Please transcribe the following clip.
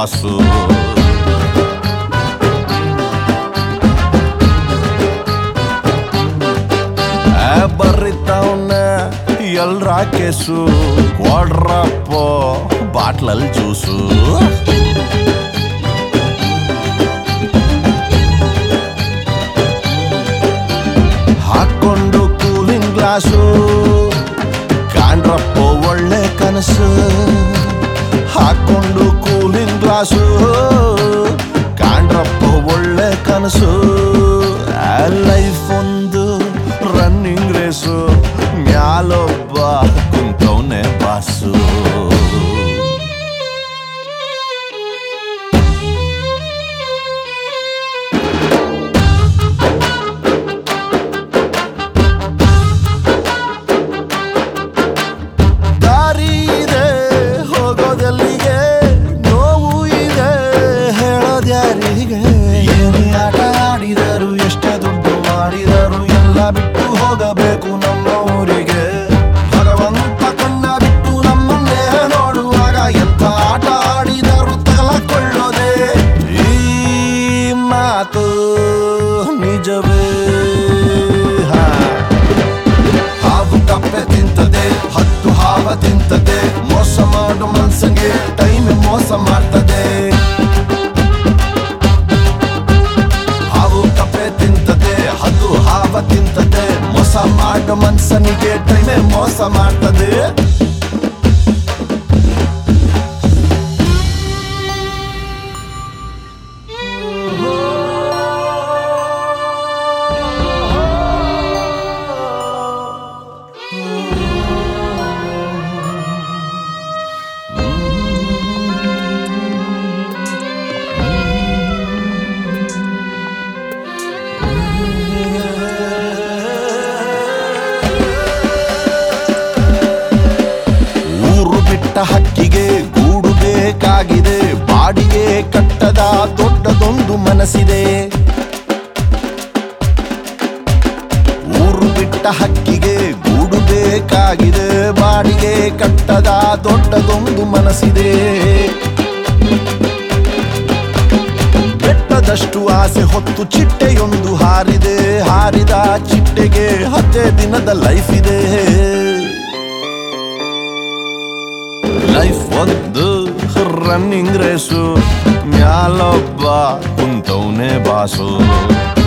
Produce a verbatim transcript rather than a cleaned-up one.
Boss. ಬರಿತಾವನ್ನ ಎಲ್ರ case ಕೊಡ್ರಪ್ಪ ಬಾಟ್ಲಲ್ ಜ್ಯೂಸು. ಹಾಕೊಂಡು ಕೂಲಿಂಗ್ ಗ್ಲಾಸು ಕಾಣ್ರಪ್ಪ ಒಳ್ಳೆ ಕನಸು. ಹಾಕೊಂಡು ಕೂಲಿಂಗ್ ಗ್ಲಾಸು ಕಾಣ್ರಪ್ಪ ಒಳ್ಳೆ ಕನಸು. ಲೈಫ್ ಒಂದು ರನ್ನಿಂಗ್ ರೇಸು ಮ್ಯಾಲೊಬ್ಬ ಕುಂತವನೆ ಬಾಸು. ದಾರಿ ಇದೆ ಹೋಗೋದೆಲ್ಲಿಗೆ, ನೋವು ಇದೆ ಹೇಳೋದ್ಯಾರಿಗೆ. ಏನೇ ಆಟ ಆಡಿದರು ಎಷ್ಟೇ ದುಡ್ಡು ಮಾಡಿದರು ಎಲ್ಲ ಬಿಟ್ಟು ಹೋಗಬೇಕು ನಮ್ಮ ಊರಿಗೆ. ಭಗವಂತ ಕಣ್ಣ ಬಿಟ್ಟು ನಮ್ಮನ್ನೇ ನೋಡುವಾಗ ಎಂಥ ಆಟ ಆಡಿದರು ತಗಲಕೊಳ್ಳೋದೆ. ಈ ಮಾತು ನಿಜವೇ. ಹಾವು ಕಪ್ಪೆ ತಿಂತದೆ, ಹತ್ತು ಹಾವ ತಿಂತದೆ, ಮೋಸ ಮಾಡು ಮನ್ಸಂಗೆ ಟೈಮ್ ಮೋಸ ಮಾಡ್ತದೆ. ಹಾವು ಕಪ್ಪೆ ತಿಂತದೆ, ಹತ್ತು ಹಾವ ತಿಂತದೆ, ಮೋಸ ಮಾಡು ಮನ್ಸನಿಗೆ ಟೈಮೇ ಮೋಸ ಮಾಡ್ತದೆ. ಹಕ್ಕಿಗೆ ಗೂಡು ಬೇಕಾಗಿದೆ, ಬಾಡಿಗೆ ಕಟ್ಟದ ದೊಡ್ಡದೊಂದು ಮನಸ್ಸಿದೆ. ಊರು ಬಿಟ್ಟ ಹಕ್ಕಿಗೆ ಗೂಡು ಬೇಕಾಗಿದೆ, ಬಾಡಿಗೆ ಕಟ್ಟದ ದೊಡ್ಡದೊಂದು ಮನಸ್ಸಿದೆ. ಬೆಟ್ಟದಷ್ಟು ಆಸೆ ಹೊತ್ತು ಚಿಟ್ಟೆಯೊಂದು ಹಾರಿದೆ, ಹಾರಿದ ಚಿಟ್ಟೆಗೆ ಹತ್ತೇ ದಿನದ ಲೈಫ್ ಇದೆ. ಲೈಫ್ ಒಂದು ರನ್ನಿಂಗ್ ರೇಸು ಮ್ಯಾಲೊಬ್ಬ ಕುಂತವನೆ ಬಾಸು.